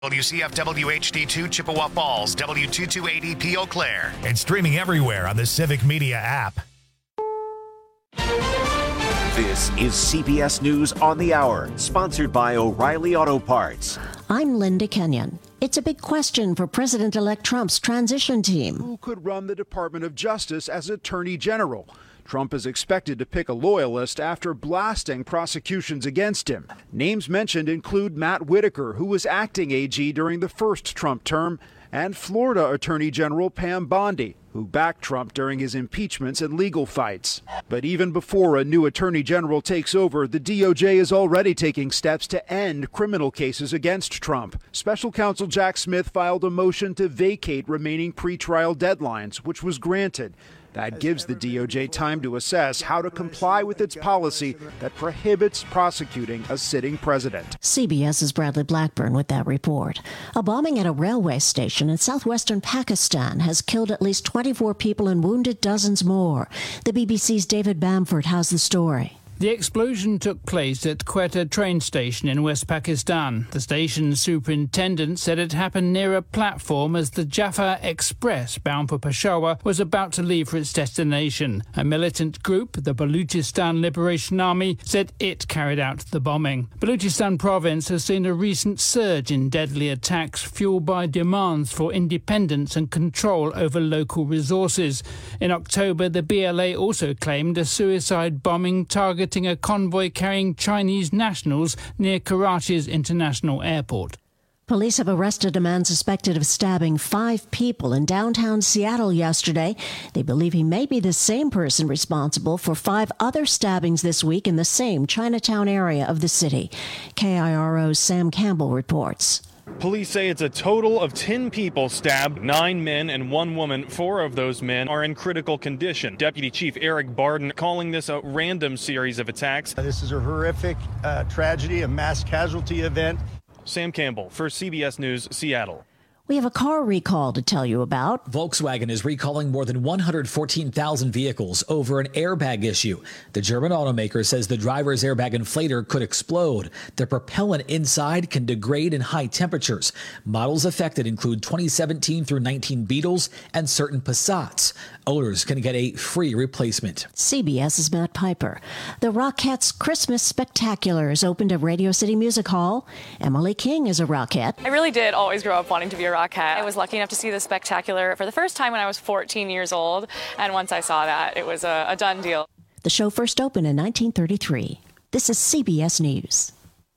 WCF WHD2 Chippewa Falls, W228EP Eau Claire. And streaming everywhere on the Civic Media app. This is CBS News on the Hour, sponsored by O'Reilly Auto Parts. I'm Linda Kenyon. It's a big question for President-elect Trump's transition team. Who could run the Department of Justice as Attorney General? Trump is expected to pick a loyalist after blasting prosecutions against him. Names mentioned include Matt Whitaker, who was acting AG during the first Trump term, and Florida Attorney General Pam Bondi, who backed Trump during his impeachments and legal fights. But even before a new Attorney General takes over, the DOJ is already taking steps to end criminal cases against Trump. Special Counsel Jack Smith filed a motion to vacate remaining pretrial deadlines, which was granted. That gives the DOJ time to assess how to comply with its policy that prohibits prosecuting a sitting president. CBS's Bradley Blackburn with that report. A bombing at a railway station in southwestern Pakistan has killed at least 24 people and wounded dozens more. The BBC's David Bamford has the story. The explosion took place at Quetta train station in West Pakistan. The station's superintendent said it happened near a platform as the Jaffa Express, bound for Peshawar, was about to leave for its destination. A militant group, the Balochistan Liberation Army, said it carried out the bombing. Balochistan province has seen a recent surge in deadly attacks fueled by demands for independence and control over local resources. In October, the BLA also claimed a suicide bombing targeting a convoy carrying Chinese nationals near Karachi's international airport. Police have arrested a man suspected of stabbing 5 people in downtown Seattle yesterday. They believe he may be the same person responsible for 5 other stabbings this week in the same Chinatown area of the city. KIRO's Sam Campbell reports. Police say it's a total of 10 people stabbed, 9 men and 1 woman. 4 of those men are in critical condition. Deputy Chief Eric Barden calling this a random series of attacks. This is a horrific tragedy, a mass casualty event. Sam Campbell for CBS News, Seattle. We have a car recall to tell you about. Volkswagen is recalling more than 114,000 vehicles over an airbag issue. The German automaker says the driver's airbag inflator could explode. The propellant inside can degrade in high temperatures. Models affected include 2017 through 19 Beetles and certain Passats. Owners can get a free replacement. CBS's Matt Piper. The Rockettes Christmas Spectacular is opened at Radio City Music Hall. Emily King is a Rockette. I really did always grow up wanting to be a Rockette. I was lucky enough to see the Spectacular for the first time when I was 14 years old. And once I saw that, it was a done deal. The show first opened in 1933. This is CBS News.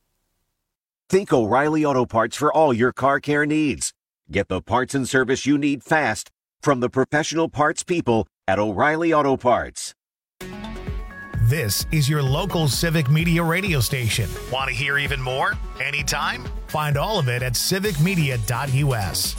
Think O'Reilly Auto Parts for all your car care needs. Get the parts and service you need fast from the professional parts people at O'Reilly Auto Parts. This is your local Civic Media radio station. Want to hear even more? Anytime? Find all of it at civicmedia.us.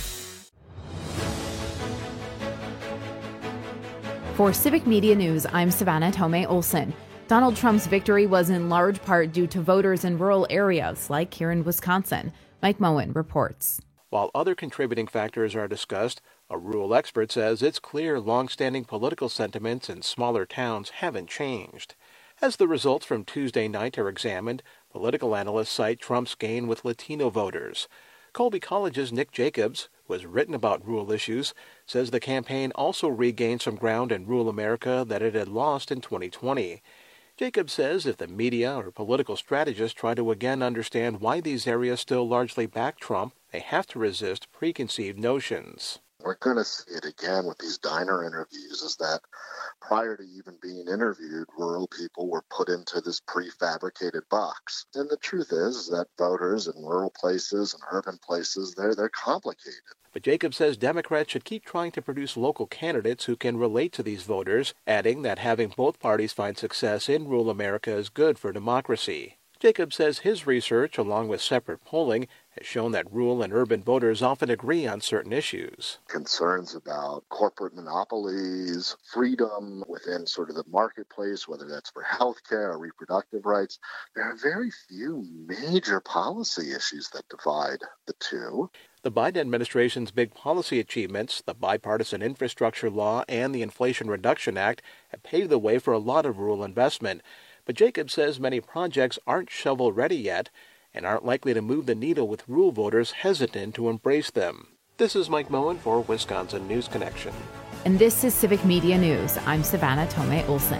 For Civic Media News, I'm Savannah Tomei Olson. Donald Trump's victory was in large part due to voters in rural areas like here in Wisconsin. Mike Moen reports. While other contributing factors are discussed, a rural expert says it's clear long-standing political sentiments in smaller towns haven't changed. As the results from Tuesday night are examined, political analysts cite Trump's gain with Latino voters. Colby College's Nick Jacobs, who has written about rural issues, says the campaign also regained some ground in rural America that it had lost in 2020. Jacobs says if the media or political strategists try to again understand why these areas still largely back Trump, they have to resist preconceived notions. We're going to see it again with these diner interviews, is that prior to even being interviewed, rural people were put into this prefabricated box. And the truth is that voters in rural places and urban places, they're complicated. But Jacobs says Democrats should keep trying to produce local candidates who can relate to these voters, adding that having both parties find success in rural America is good for democracy. Jacobs says his research, along with separate polling, has shown that rural and urban voters often agree on certain issues. Concerns about corporate monopolies, freedom within sort of the marketplace, whether that's for health care or reproductive rights. There are very few major policy issues that divide the two. The Biden administration's big policy achievements, the bipartisan infrastructure law and the Inflation Reduction Act, have paved the way for a lot of rural investment. But Jacobs says many projects aren't shovel-ready yet, and aren't likely to move the needle with rural voters hesitant to embrace them. This is Mike Moen for Wisconsin News Connection. And this is Civic Media News. I'm Savannah Tomei Olson.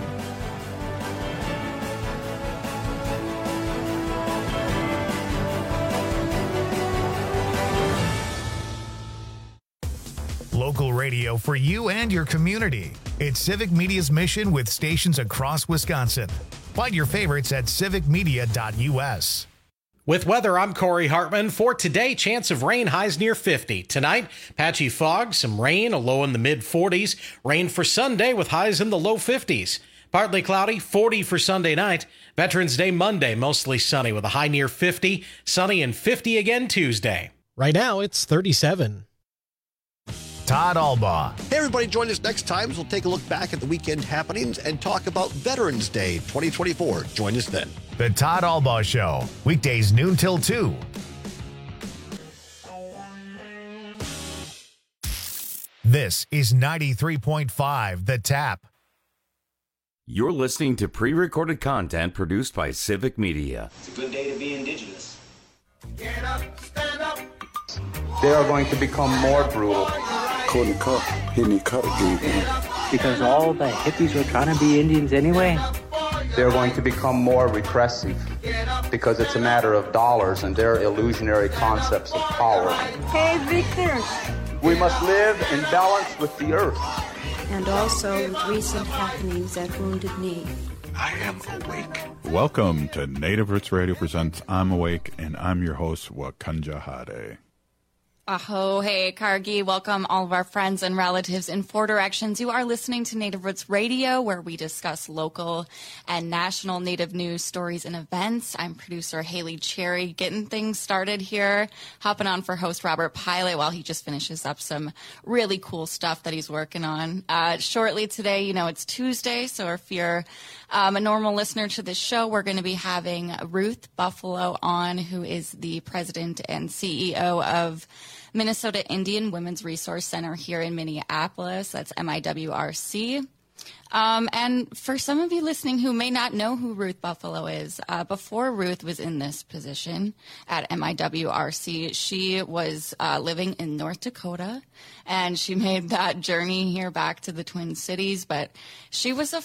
Local radio for you and your community. It's Civic Media's mission with stations across Wisconsin. Find your favorites at civicmedia.us. With weather, I'm Corey Hartman. For today, chance of rain, highs near 50. Tonight, patchy fog, some rain, a low in the mid-40s. Rain for Sunday with highs in the low 50s. Partly cloudy, 40 for Sunday night. Veterans Day Monday, mostly sunny with a high near 50. Sunny and 50 again Tuesday. Right now, it's 37. Todd Albaugh. Hey, everybody, join us next time as we'll take a look back at the weekend happenings and talk about Veterans Day 2024. Join us then. The Todd Albaugh Show, weekdays noon till 2. This is 93.5 The Tap. You're listening to pre-recorded content produced by Civic Media. It's a good day to be Indigenous. Get up, stand up. They are going to become more brutal. Couldn't cut, any cut again. Because all the hippies were trying to be Indians anyway. They're going to become more repressive because it's a matter of dollars and their illusionary concepts of power. Hey, Victor. We must live in balance with the earth. And also with recent happenings at Wounded Knee. I am awake. Welcome to Native Roots Radio presents I'm Awake, and I'm your host, Wakanja Hade. Aho, hey, Kargi. Welcome all of our friends and relatives in four directions. You are listening to Native Roots Radio, where we discuss local and national Native news, stories, and events. I'm producer Haley Cherry, getting things started here, hopping on for host Robert Pilot while he just finishes up some really cool stuff that he's working on. Shortly today, it's Tuesday, so if you're a normal listener to this show, we're going to be having Ruth Buffalo on, who is the president and CEO of Minnesota Indian Women's Resource Center here in Minneapolis. That's MIWRC. And for some of you listening who may not know who Ruth Buffalo is, before Ruth was in this position at MIWRC, she was living in North Dakota, and she made that journey here back to the Twin Cities. But she was a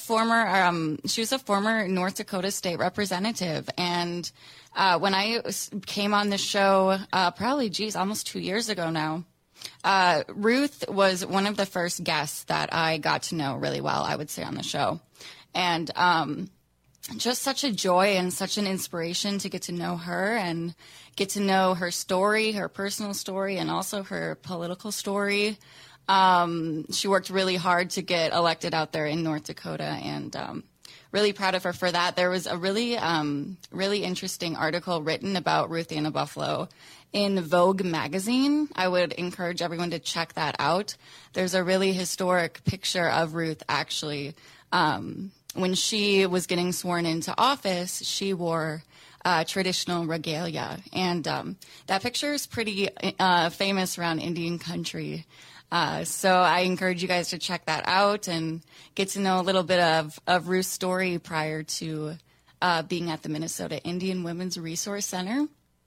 former North Dakota state representative, and when I came on the show, almost 2 years ago now, Ruth was one of the first guests that I got to know really well, I would say, on the show. And just such a joy and such an inspiration to get to know her and get to know her story, her personal story, and also her political story. She worked really hard to get elected out there in North Dakota, and really proud of her for that. There was a really interesting article written about Ruth Anna Buffalo in Vogue magazine. I would encourage everyone to check that out. There's a really historic picture of Ruth actually. When she was getting sworn into office, she wore traditional regalia. And that picture is pretty famous around Indian country. So I encourage you guys to check that out and get to know a little bit of Ruth's story prior to being at the Minnesota Indian Women's Resource Center.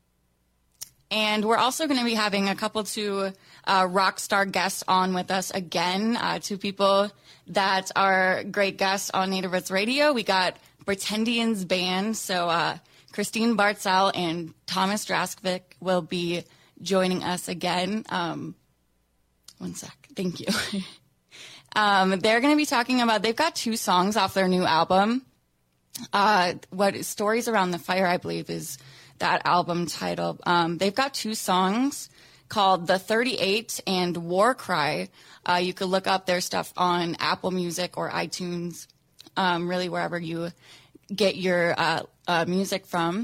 And we're also going to be having a couple two rock star guests on with us again, two people that are great guests on Native Roots Radio. We got Pretendians Band, so Christine Bartzell and Thomas Draskovic will be joining us again. One sec. Thank you. They're going to be talking about, they've got two songs off their new album. What Stories Around the Fire, I believe, is that album title. They've got two songs called The 38 and War Cry. You could look up their stuff on Apple Music or iTunes, really wherever you get your music from.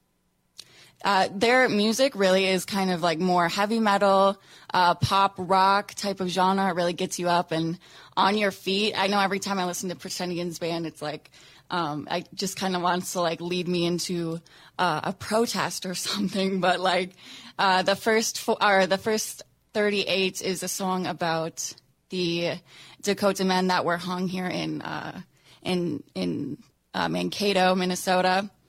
Their music really is kind of like more heavy metal, pop rock type of genre. It really gets you up and on your feet. I know every time I listen to Pretendians Band, it's like, I just kind of wants to like lead me into a protest or something. But like the first 38 is a song about the Dakota men that were hung here in Mankato, Minnesota.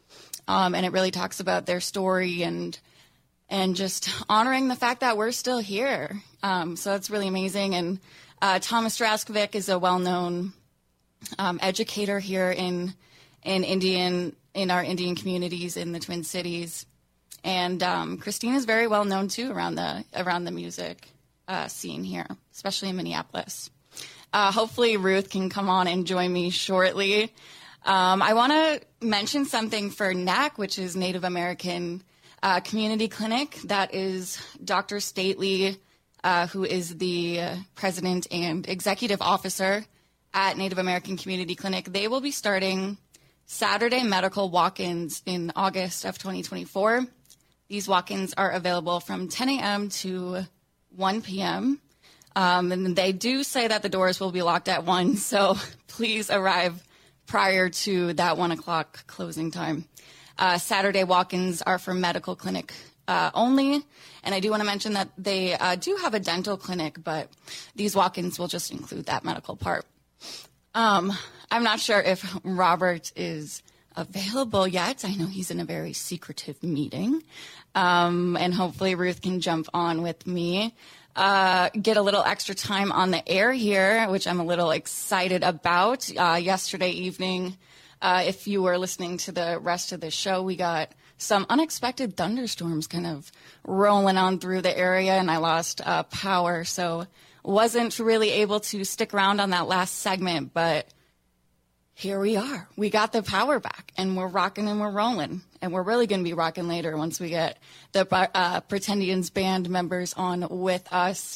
And it really talks about their story and just honoring the fact that we're still here. So that's really amazing. And Thomas Draskovic is a well-known educator here in our Indian communities in the Twin Cities. And Christine is very well known too around the music scene here, especially in Minneapolis. Hopefully Ruth can come on and join me shortly. I want to mention something for NAC, which is Native American Community Clinic. That is Dr. Stately, who is the president and executive officer at Native American Community Clinic. They will be starting Saturday medical walk-ins in August of 2024. These walk-ins are available from 10 a.m. to 1 p.m. And they do say that the doors will be locked at 1, so please arrive prior to that 1 o'clock closing time. Saturday walk-ins are for medical clinic only, and I do want to mention that they do have a dental clinic, but these walk-ins will just include that medical part. I'm not sure if Robert is available yet. I know he's in a very secretive meeting, and hopefully Ruth can jump on with me. Get a little extra time on the air here, which I'm a little excited about. Yesterday evening, if you were listening to the rest of the show, we got some unexpected thunderstorms kind of rolling on through the area, and I lost power, so wasn't really able to stick around on that last segment, but here we are. We got the power back, and we're rocking and we're rolling. And we're really going to be rocking later once we get the Pretendians band members on with us.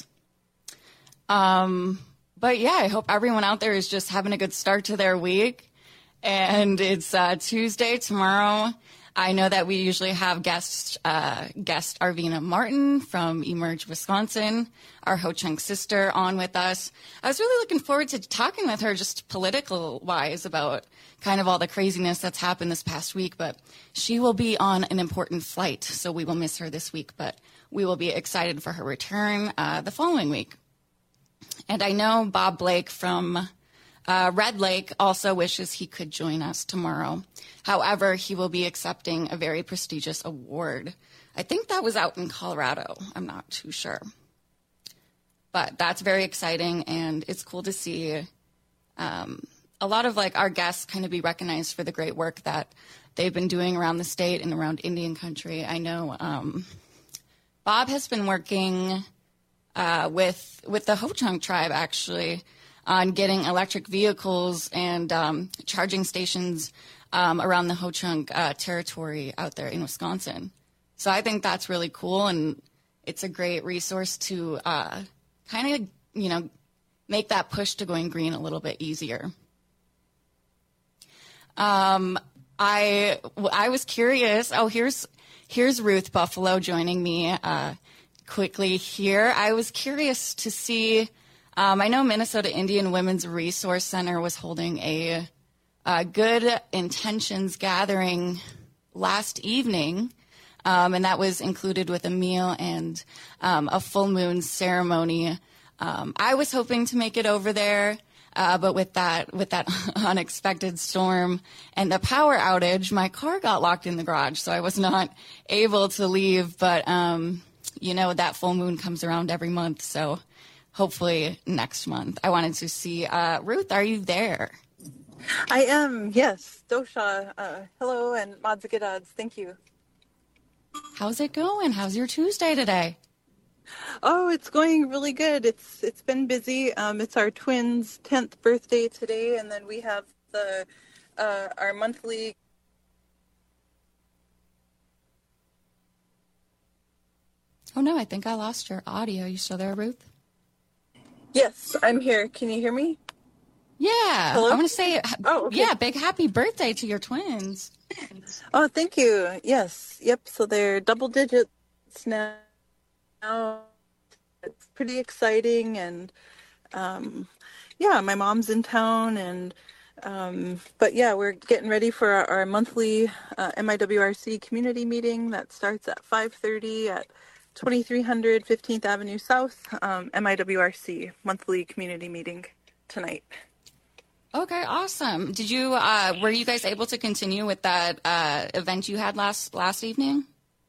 But yeah, I hope everyone out there is just having a good start to their week. And it's Tuesday tomorrow. I know that we usually have guest Arvina Martin from Emerge, Wisconsin, our Ho-Chunk sister, on with us. I was really looking forward to talking with her just political-wise about kind of all the craziness that's happened this past week, but she will be on an important flight, so we will miss her this week, but we will be excited for her return the following week. And I know Bob Blake from Red Lake also wishes he could join us tomorrow. However, he will be accepting a very prestigious award. I think that was out in Colorado. I'm not too sure. But that's very exciting, and it's cool to see a lot of like our guests kind of be recognized for the great work that they've been doing around the state and around Indian country. I know Bob has been working with the Ho-Chunk tribe, actually, on getting electric vehicles and charging stations around the Ho-Chunk territory out there in Wisconsin. So I think that's really cool, and it's a great resource to kind of, make that push to going green a little bit easier. I was curious. Oh, here's Ruth Buffalo joining me quickly here. I was curious to see. I know Minnesota Indian Women's Resource Center was holding a good intentions gathering last evening, and that was included with a meal and a full moon ceremony. I was hoping to make it over there, but with that unexpected storm and the power outage, my car got locked in the garage, so I was not able to leave. But that full moon comes around every month, so hopefully next month. I wanted to see Ruth. Are you there? I am. Yes, Dosha. Hello, and Madzigadods. Thank you. How's it going? How's your Tuesday today? Oh, it's going really good. It's been busy. It's our twins' 10th birthday today, and then we have our monthly. Oh no, I think I lost your audio. You still there, Ruth? Yes, I'm here. Can you hear me? Yeah. Hello? I want to say, okay. Yeah, big happy birthday to your twins. Oh, thank you. Yes. Yep. So they're double digits now. It's pretty exciting, and my mom's in town, and but yeah, we're getting ready for our monthly MIWRC community meeting that starts at 5:30 at 2300 15th Avenue South. MIWRC monthly community meeting tonight. Okay, awesome. Did you were you guys able to continue with that event you had last evening?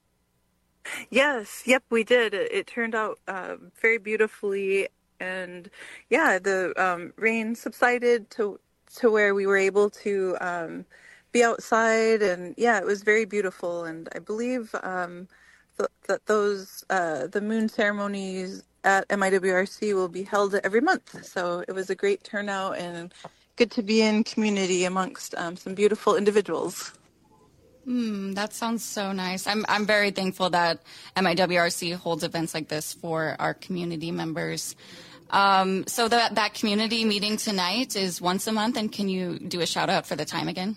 Yes, yep, we did. It turned out very beautifully, and yeah, the rain subsided to where we were able to be outside, and yeah, it was very beautiful. And I believe that those the moon ceremonies at MIWRC will be held every month. So it was a great turnout and good to be in community amongst some beautiful individuals. That sounds so nice. I'm very thankful that MIWRC holds events like this for our community members. So that community meeting tonight is once a month, and can you do a shout out for the time again?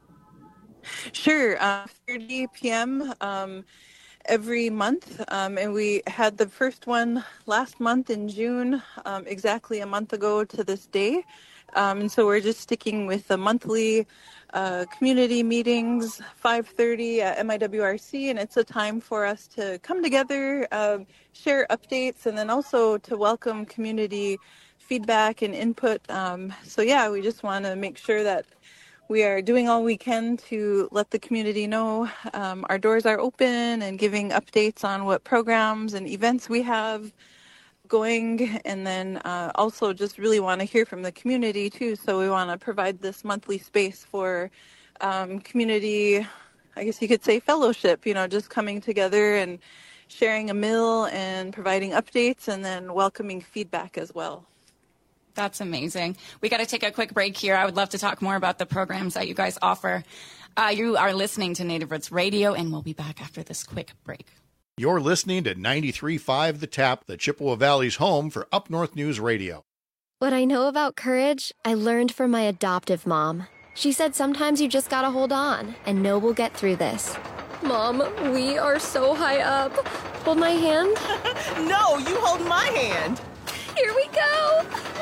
Sure, 30 p.m. Every month, and we had the first one last month in June, exactly a month ago to this day. And so we're just sticking with the monthly community meetings, 5:30 at MIWRC, and it's a time for us to come together, share updates, and then also to welcome community feedback and input. So yeah, we just want to make sure that we are doing all we can to let the community know our doors are open and giving updates on what programs and events we have going, and then also just really want to hear from the community too. So we want to provide this monthly space for community, I guess you could say fellowship, just coming together and sharing a meal and providing updates and then welcoming feedback as well. That's amazing. We got to take a quick break here. I would love to talk more about the programs that you guys offer. You are listening to Native Roots Radio, and we'll be back after this quick break. You're listening to 93.5 The Tap, the Chippewa Valley's home for Up North News Radio. What I know about courage, I learned from my adoptive mom. She said sometimes you just gotta hold on and know we'll get through this. Mom, we are so high up. Hold my hand. No, you hold my hand. Here we go.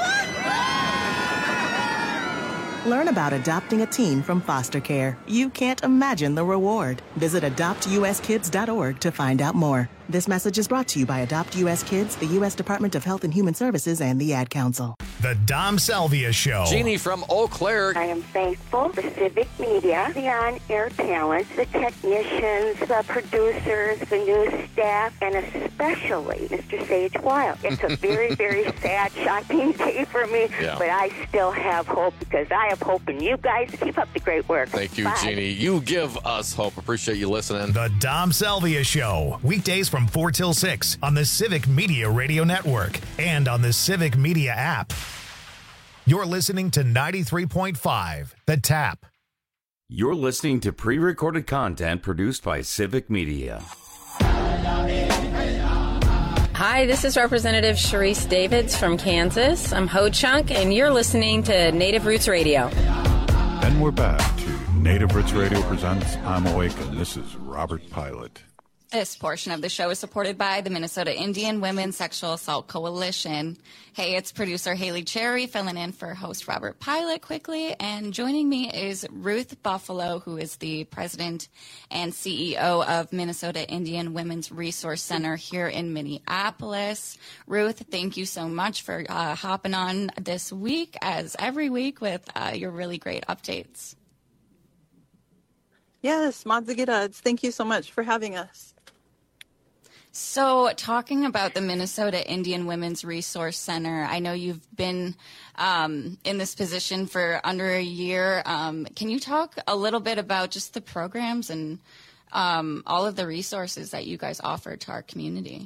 Learn about adopting a teen from foster care. You can't imagine the reward. Visit adoptuskids.org to find out more. This message is brought to you by Adopt U.S. Kids, the U.S. Department of Health and Human Services, and the Ad Council. The Dom Salvia Show. Jeannie from Eau Claire. I am thankful for Civic Media, the on-air talent, the technicians, the producers, the news staff, and especially Mr. Sage Wild. It's a very, very sad, shocking day for me, but I still have hope because I have hope in you guys. Keep up the great work. Thank you, Bye. Jeannie. You give us hope. Appreciate you listening. The Dom Salvia Show. Weekdays from 4 till 6 on the Civic Media Radio Network and on the Civic Media app. You're listening to 93.5 The Tap. You're listening to pre-recorded content produced by Civic Media. Hi, this is Representative Sharice Davids from Kansas. I'm Ho Chunk, and you're listening to Native Roots Radio. And we're back to Native Roots Radio presents I'm Awake, and this is Robert Pilot. This portion of the show is supported by the Minnesota Indian Women's Sexual Assault Coalition. Hey, it's producer Haley Cherry filling in for host Robert Pilot quickly. And joining me is Ruth Buffalo, who is the president and CEO of Minnesota Indian Women's Resource Center here in Minneapolis. Ruth, thank you so much for hopping on this week, as every week, with your really great updates. Yes, Madzigidads, thank you so much for having us. So talking about the Minnesota Indian Women's Resource Center, I know you've been in this position for under a year. Can you talk a little bit about just the programs and all of the resources that you guys offer to our community?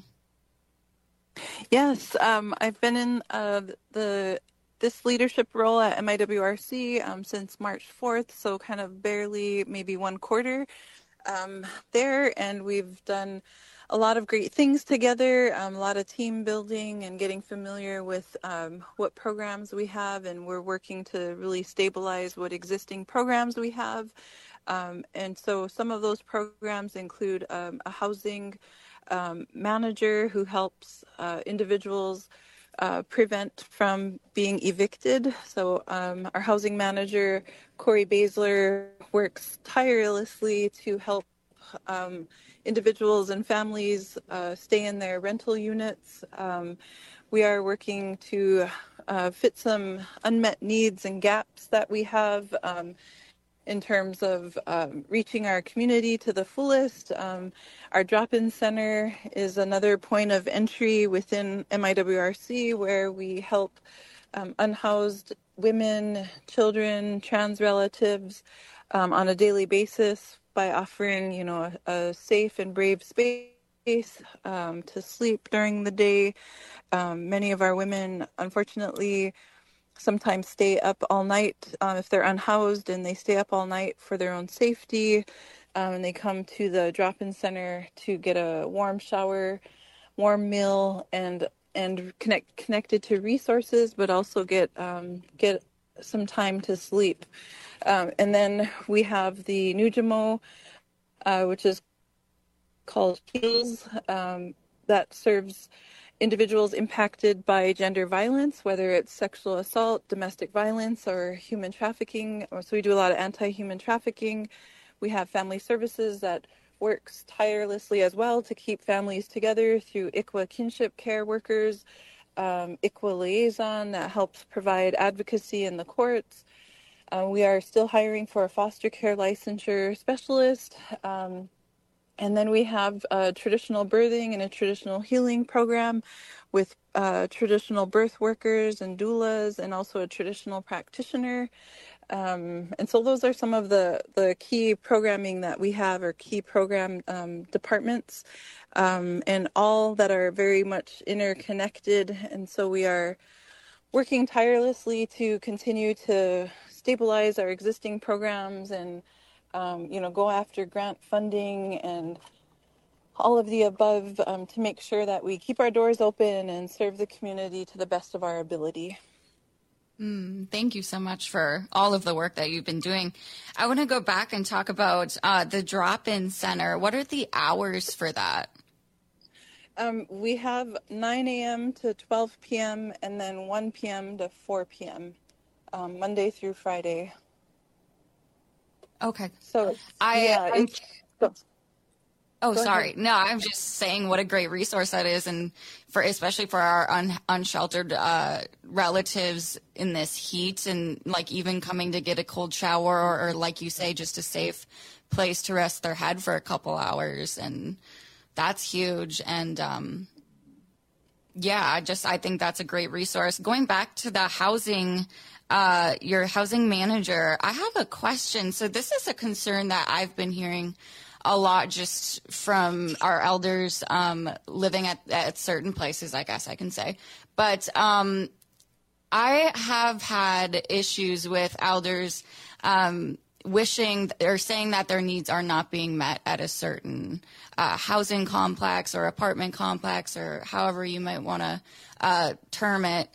Yes, I've been in this leadership role at MIWRC since March 4th, so kind of barely maybe one quarter there, and we've done a lot of great things together, a lot of team building and getting familiar with what programs we have, and we're working to really stabilize what existing programs we have. And so some of those programs include a housing manager who helps individuals prevent from being evicted. So our housing manager, Corey Baszler, works tirelessly to help individuals and families stay in their rental units. We are working to fit some unmet needs and gaps that we have in terms of reaching our community to the fullest. Our drop-in center is another point of entry within MIWRC where we help unhoused women, children, trans relatives on a daily basis by offering, a safe and brave space to sleep during the day. Many of our women, unfortunately, sometimes stay up all night if they're unhoused, and they stay up all night for their own safety. And they come to the drop-in center to get a warm shower, warm meal, and connected to resources, but also get some time to sleep. And then we have the Nujamo, which is called HEALS, that serves individuals impacted by gender violence, whether it's sexual assault, domestic violence, or human trafficking. So we do a lot of anti-human trafficking. We have family services that works tirelessly as well to keep families together through ICWA kinship care workers, ICWA liaison that helps provide advocacy in the courts. We are still hiring for a foster care licensure specialist. And then we have a traditional birthing and a traditional healing program with traditional birth workers and doulas, and also a traditional practitioner. And so those are some of the key programming that we have, or key program departments, and all that are very much interconnected. And so we are working tirelessly to continue to stabilize our existing programs and go after grant funding and all of the above to make sure that we keep our doors open and serve the community to the best of our ability. Thank you so much for all of the work that you've been doing. I want to go back and talk about the drop-in center. What are the hours for that? We have 9 a.m. to 12 p.m. and then 1 p.m. to 4 p.m. Monday through Friday. Okay. So sorry. No, I'm just saying what a great resource that is, and especially for our unsheltered relatives in this heat, and like even coming to get a cold shower or like you say, just a safe place to rest their head for a couple hours, and that's huge. And I think that's a great resource. Going back to the housing. Your housing manager, I have a question. So this is a concern that I've been hearing a lot just from our elders living at certain places, I guess I can say. But I have had issues with elders wishing or saying that their needs are not being met at a certain housing complex or apartment complex, or however you might want to term it.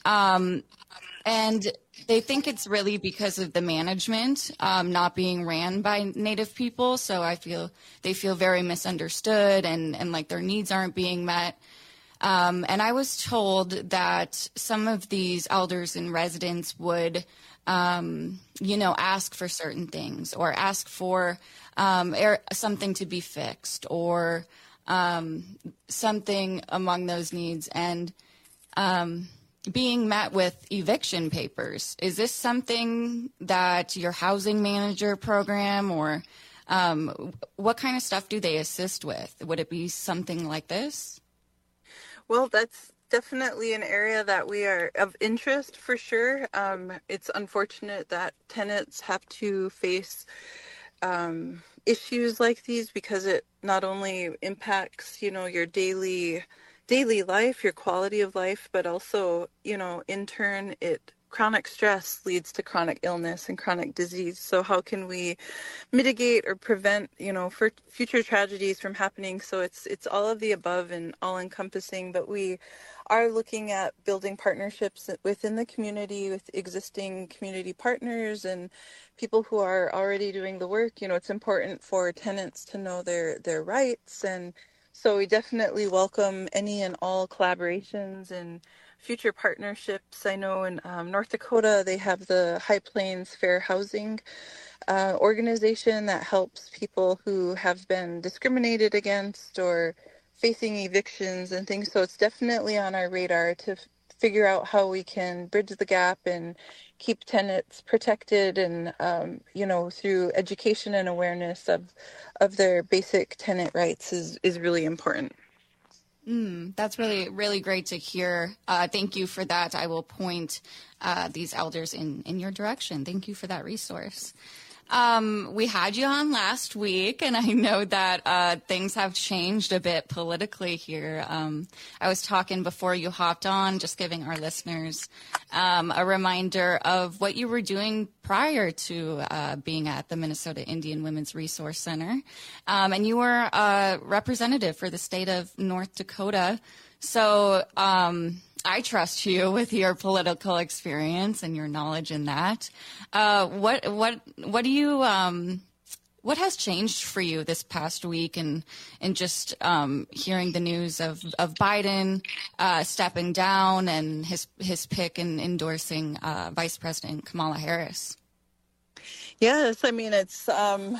And they think it's really because of the management not being ran by Native people. So they feel very misunderstood and like their needs aren't being met. And I was told that some of these elders and residents would, ask for certain things, or ask for something to be fixed, or something among those needs. And being met with eviction papers. Is this something that your housing manager program, or what kind of stuff do they assist with? Would it be something like this? Well, that's definitely an area that we are of interest for sure. It's unfortunate that tenants have to face issues like these, because it not only impacts, your daily life, your quality of life, but also, in turn, chronic stress leads to chronic illness and chronic disease. So how can we mitigate or prevent, for future tragedies from happening? So it's all of the above and all encompassing, but we are looking at building partnerships within the community with existing community partners and people who are already doing the work. It's important for tenants to know their rights, and so we definitely welcome any and all collaborations and future partnerships. I know in North Dakota, they have the High Plains Fair Housing organization that helps people who have been discriminated against or facing evictions and things. So it's definitely on our radar to figure out how we can bridge the gap and keep tenants protected, and through education and awareness of their basic tenant rights is really important. That's really, really great to hear. Thank you for that. I will point these elders in your direction. Thank you for that resource. We had you on last week, and I know that things have changed a bit politically here. I was talking before you hopped on, just giving our listeners a reminder of what you were doing prior to being at the Minnesota Indian Women's Resource Center. And you were a representative for the state of North Dakota. So I trust you with your political experience and your knowledge in that. What do you what has changed for you this past week, and just hearing the news of Biden stepping down and his pick and endorsing Vice President Kamala Harris? Yes, I mean, it's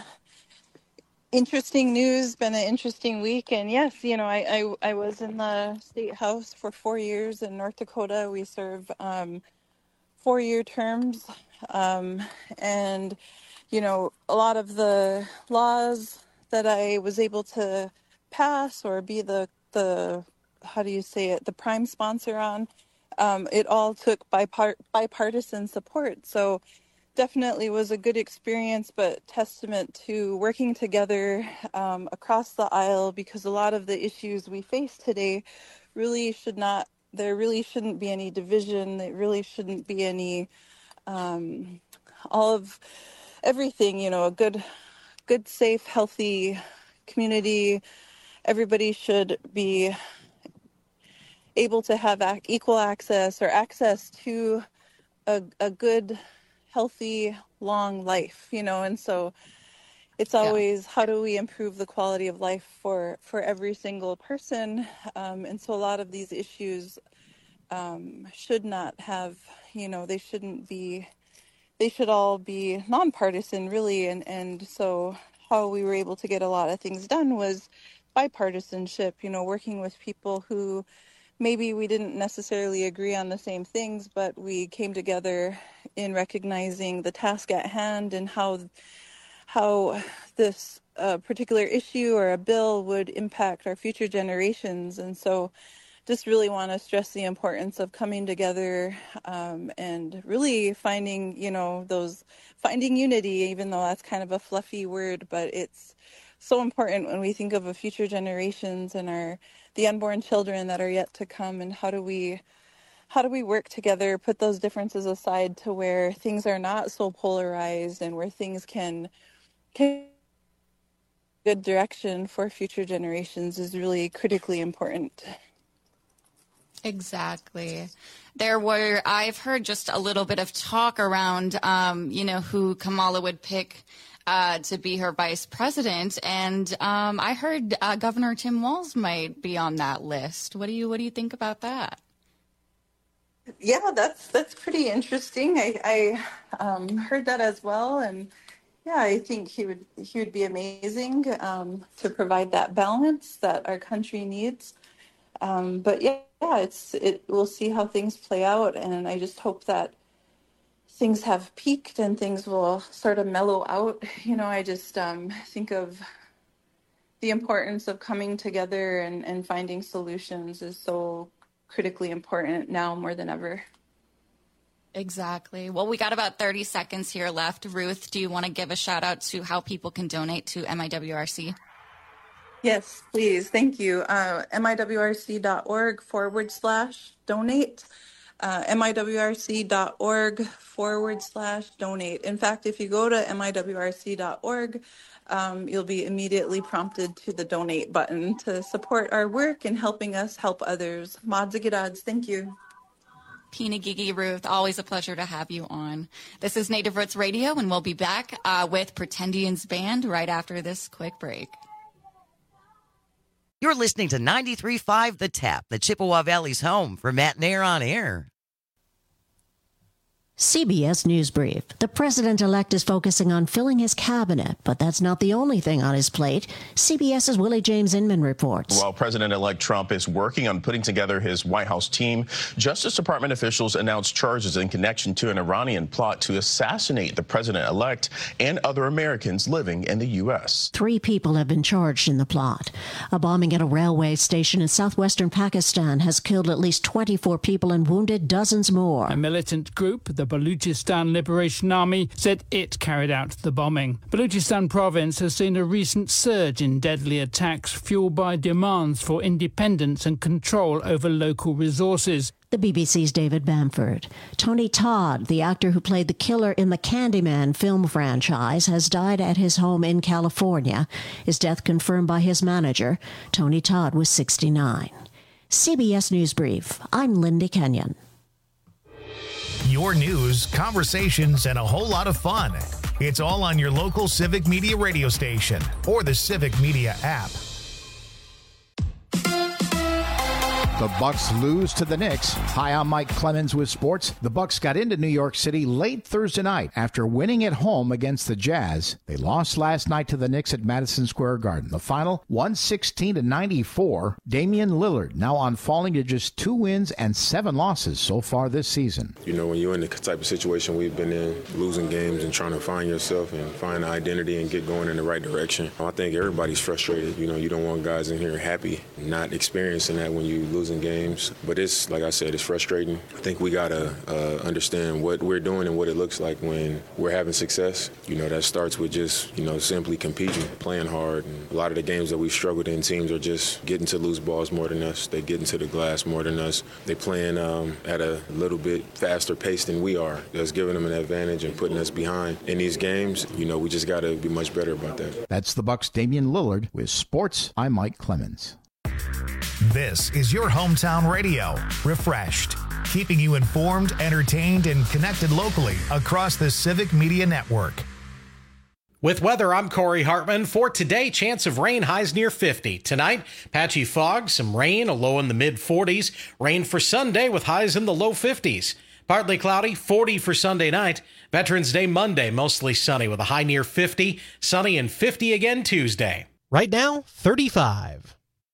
interesting news, been an interesting week. And yes, I was in the state house for 4 years in North Dakota. We serve 4-year terms. And, a lot of the laws that I was able to pass or be the how do you say it, the prime sponsor on, it all took bipartisan support. So definitely was a good experience, but testament to working together across the aisle, because a lot of the issues we face today there really shouldn't be any division. There really shouldn't be any, all of everything, a good, safe, healthy community. Everybody should be able to have equal access, or access to a good, healthy, long life, and so it's always, how do we improve the quality of life for every single person? And so a lot of these issues should not have, they should all be nonpartisan, really. And so how we were able to get a lot of things done was bipartisanship, working with people who maybe we didn't necessarily agree on the same things, but we came together in recognizing the task at hand and how this particular issue or a bill would impact our future generations. And so just really want to stress the importance of coming together and really finding, finding unity, even though that's kind of a fluffy word, but it's so important when we think of the future generations and the unborn children that are yet to come, and how do we work together, put those differences aside to where things are not so polarized, and where things can good direction for future generations is really critically important. Exactly. I've heard just a little bit of talk around, who Kamala would pick to be her vice president. And I heard Governor Tim Walz might be on that list. What do you think about that? Yeah, that's pretty interesting. I heard that as well. And yeah, I think he would be amazing to provide that balance that our country needs. But yeah, we'll see how things play out, and I just hope that things have peaked and things will sort of mellow out. I just think of the importance of coming together and finding solutions is so critically important now more than ever. Exactly. Well, we got about 30 seconds here left. Ruth, do you want to give a shout out to how people can donate to MIWRC? Yes, please. Thank you. MIWRC.org/donate. MIWRC.org/donate. In fact, if you go to MIWRC.org, you'll be immediately prompted to the donate button to support our work and helping us help others. Mods-a-gidads. Thank you. Pina Gigi Ruth, always a pleasure to have you on. This is Native Roots Radio, and we'll be back with Pretendians Band right after this quick break. You're listening to 93.5 The Tap, the Chippewa Valley's home for Matt Nair on Air. CBS News Brief. The president-elect is focusing on filling his cabinet, but that's not the only thing on his plate. CBS's Willie James Inman reports. While President-elect Trump is working on putting together his White House team, Justice Department officials announced charges in connection to an Iranian plot to assassinate the president-elect and other Americans living in the U.S. 3 people have been charged in the plot. A bombing at a railway station in southwestern Pakistan has killed at least 24 people and wounded dozens more. A militant group, the Baluchistan Liberation Army, said it carried out the bombing. Baluchistan province has seen a recent surge in deadly attacks fueled by demands for independence and control over local resources. The BBC's David Bamford. Tony Todd, the actor who played the killer in the Candyman film franchise, has died at his home in California. His death confirmed by his manager. Tony Todd was 69. CBS News Brief. I'm Lindy Kenyon. Your news, conversations, and a whole lot of fun. It's all on your local Civic Media radio station or the Civic Media app. The Bucks lose to the Knicks. Hi, I'm Mike Clemens with sports. The Bucks got into New York City late Thursday night after winning at home against the Jazz. They lost last night to the Knicks at Madison Square Garden. The final, 116-94. Damian Lillard now on falling to just 2 wins and 7 losses so far this season. You know, when you're in the type of situation we've been in, losing games and trying to find yourself and find identity and get going in the right direction, I think everybody's frustrated. You know, you don't want guys in here happy, not experiencing that when you lose in games, but it's, like I said, it's frustrating. I think we gotta understand what we're doing and what it looks like when we're having success. You know, that starts with just, you know, simply competing, playing hard. And a lot of the games that we've struggled in, teams are just getting to loose balls more than us. They get into the glass more than us. They playing at a little bit faster pace than we are. That's giving them an advantage and putting us behind. In these games, you know, we just gotta be much better about that. That's the Bucks' Damian Lillard. With sports, I'm Mike Clemens. This is your hometown radio, refreshed, keeping you informed, entertained, and connected locally across the Civic Media Network. With weather, I'm Corey Hartman. For today, chance of rain, highs near 50. Tonight, patchy fog, some rain, a low in the mid-40s. Rain for Sunday with highs in the low 50s. Partly cloudy, 40 for Sunday night. Veterans Day Monday, mostly sunny with a high near 50. Sunny and 50 again Tuesday. Right now, 35.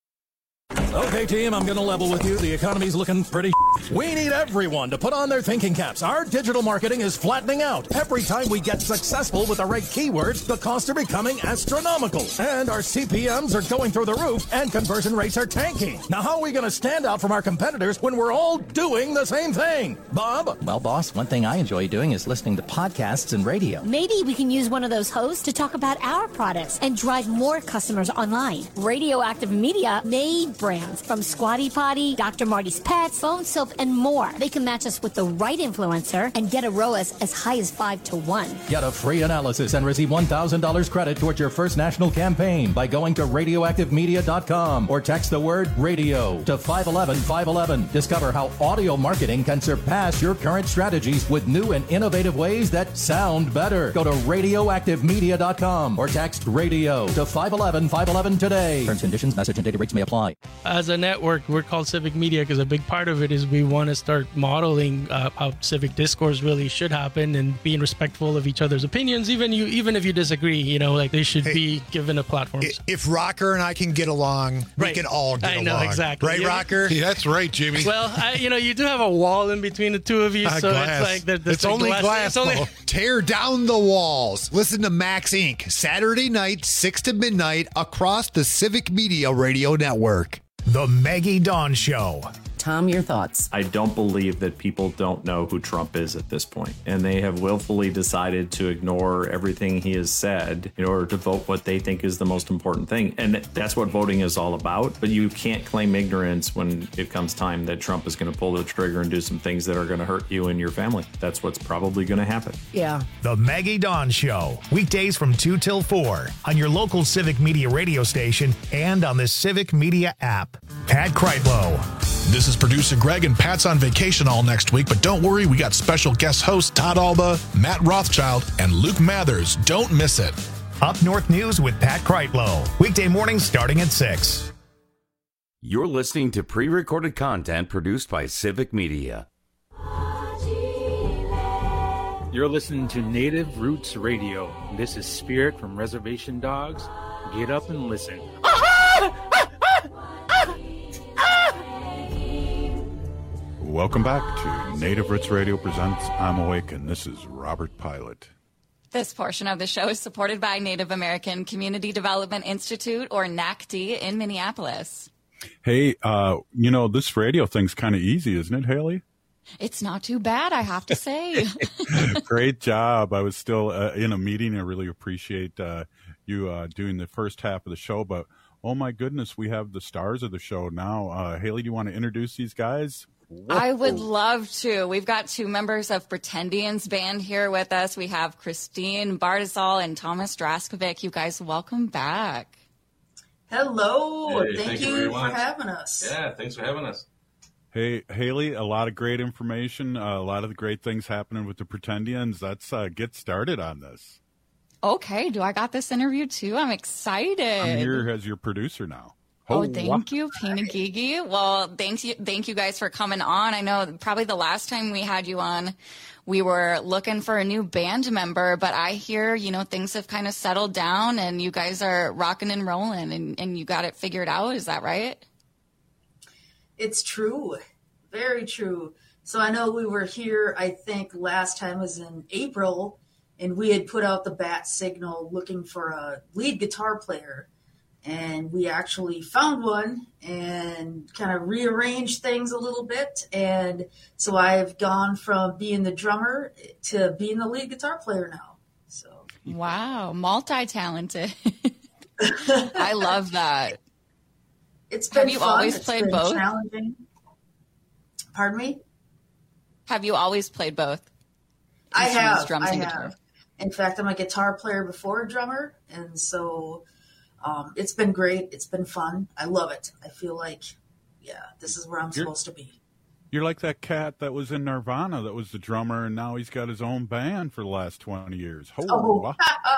Okay, team, I'm going to level with you. The economy's looking pretty We need everyone to put on their thinking caps. Our digital marketing is flattening out. Every time we get successful with the right keywords, the costs are becoming astronomical. And our CPMs are going through the roof, and conversion rates are tanking. Now, how are we going to stand out from our competitors when we're all doing the same thing? Bob? Well, boss, one thing I enjoy doing is listening to podcasts and radio. Maybe we can use one of those hosts to talk about our products and drive more customers online. Radioactive Media made brands from Squatty Potty, Dr. Marty's Pets, Phone Soap, and more. They can match us with the right influencer and get a ROAS as high as 5-to-1. Get a free analysis and receive $1,000 credit towards your first national campaign by going to radioactivemedia.com or text the word radio to 511-511. Discover how audio marketing can surpass your current strategies with new and innovative ways that sound better. Go to radioactivemedia.com or text radio to 511-511 today. Terms, conditions, message, and data rates may apply. As a network, we're called Civic Media because a big part of it is we want to start modeling how civic discourse really should happen and being respectful of each other's opinions, even if you disagree. You know, like they should be given a platform. If Rocker and I can get along, we can all get along. I know, exactly. Right, Rocker? Yeah, that's right, Jimmy. Well, you do have a wall in between the two of you, so glass. it's like it's only glass. Tear down the walls. Listen to Max Inc. Saturday night, 6 to midnight, across the Civic Media Radio Network. The Maggie Dawn Show. Tom, your thoughts? I don't believe that people don't know who Trump is at this point, and they have willfully decided to ignore everything he has said in order to vote what they think is the most important thing. And that's what voting is all about. But you can't claim ignorance when it comes time that Trump is going to pull the trigger and do some things that are going to hurt you and your family. That's what's probably going to happen. Yeah. The Maggie Dawn Show, weekdays from 2 till 4 on your local Civic Media radio station and on the Civic Media app. Pat Kreitlow. This is producer Greg, and Pat's on vacation all next week, but don't worry, we got special guest hosts Todd Alba, Matt Rothschild, and Luke Mathers. Don't miss it. Up North News with Pat Kreitlow, weekday mornings starting at 6. You're listening to pre-recorded content produced by Civic Media. You're listening to Native Roots Radio. This is Spirit from Reservation Dogs. Get up and listen. Welcome back to Native Roots Radio presents I'm Awake, and this is Robert Pilot. This portion of the show is supported by Native American Community Development Institute, or NACD, in Minneapolis. Hey, this radio thing's kind of easy, isn't it, Haley? It's not too bad, I have to say. Great job. I was still in a meeting. I really appreciate you doing the first half of the show, but oh my goodness, we have the stars of the show now. Haley, do you want to introduce these guys? Whoa. I would love to. We've got two members of Pretendians Band here with us. We have Christine Bardisol and Thomas Draskovic. You guys, welcome back. Hello. Hey, thank you for having us. Yeah, thanks for having us. Hey, Haley, a lot of great information, a lot of the great things happening with the Pretendians. Let's get started on this. Okay. Do I got this interview too? I'm excited. I'm here as your producer now. Thank you, Pinagigi. Well, thank you guys for coming on. I know probably the last time we had you on, we were looking for a new band member, but I hear, things have kind of settled down and you guys are rocking and rolling and you got it figured out. Is that right? It's true. Very true. So I know we were here, I think last time was in April, and we had put out the bat signal looking for a lead guitar player. And we actually found one and kind of rearranged things a little bit. And so I've gone from being the drummer to being the lead guitar player now. So wow, multi-talented. I love that. It's been Have you fun. always It's played been both? Challenging. Pardon me? Have you always played both? I have. Drums I and have. guitar? In fact, I'm a guitar player before a drummer. And so it's been great. It's been fun. I love it. I feel like, this is where I'm supposed to be. You're like that cat that was in Nirvana that was the drummer, and now he's got his own band for the last 20 years. Wow.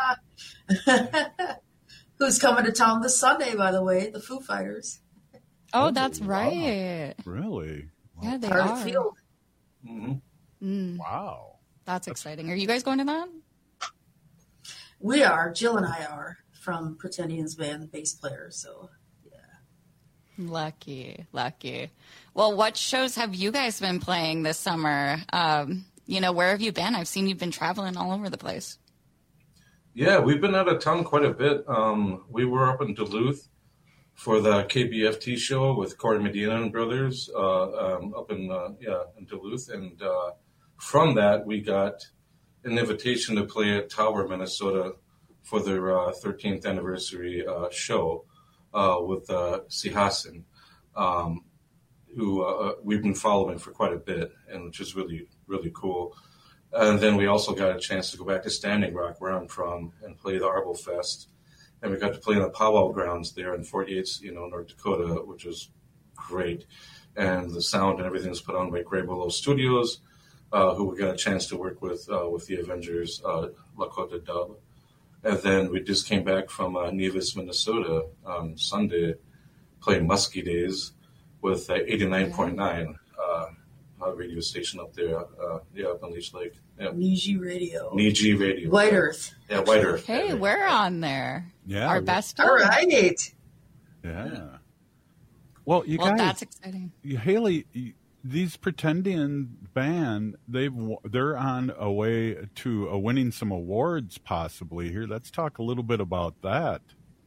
Who's coming to town this Sunday, by the way, the Foo Fighters. Oh, that's right. Really? Yeah, they Target are. Field. Mm-hmm. Wow. That's exciting. Are you guys going to that? We are. Jill and I are from Pretendians Band, the bass player. So, Lucky. Well, what shows have you guys been playing this summer? Where have you been? I've seen you've been traveling all over the place. Yeah, we've been out of town quite a bit. We were up in Duluth for the KBFT show with Corey Medina and Brothers up in Duluth. And from that, we got an invitation to play at Tower, Minnesota for their 13th anniversary show with Sihasin, who we've been following for quite a bit, and which is really, really cool. And then we also got a chance to go back to Standing Rock, where I'm from, and play the Arbol Fest. And we got to play in the powwow grounds there in Fort Yates, North Dakota, which was great. And the sound and everything was put on by Grey Willow Studios, who we got a chance to work with the Avengers, Lakota Dub. And then we just came back from Nevis, Minnesota on Sunday, playing Muskie Days with 89.9. Radio station up there, up in Leech Lake. Yeah. Niji Radio. White Earth. Yeah, White Earth. Hey, we're on there. Yeah. Our best. All right. Yeah. Well, you guys. That's exciting. Haley, these Pretendian band, they're on a way to winning some awards possibly here. Let's talk a little bit about that.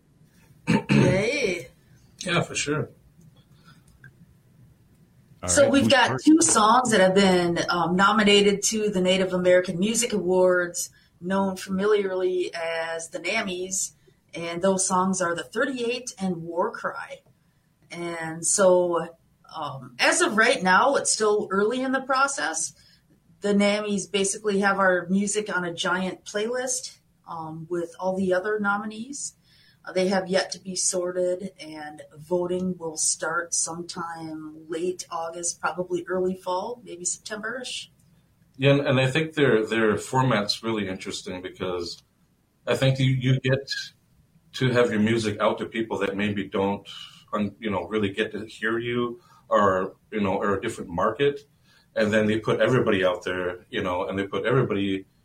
Yay. Yeah, for sure. So we've got two songs that have been nominated to the Native American Music Awards, known familiarly as the NAMMYs, and those songs are The 38 and War Cry. And so as of right now, it's still early in the process. The NAMMYs basically have our music on a giant playlist with all the other nominees. They have yet to be sorted, and voting will start sometime late August, probably early fall, maybe September-ish. Yeah, and I think their format's really interesting because I think you get to have your music out to people that maybe don't, really get to hear you or a different market. And then they put everybody out there, and they put everybody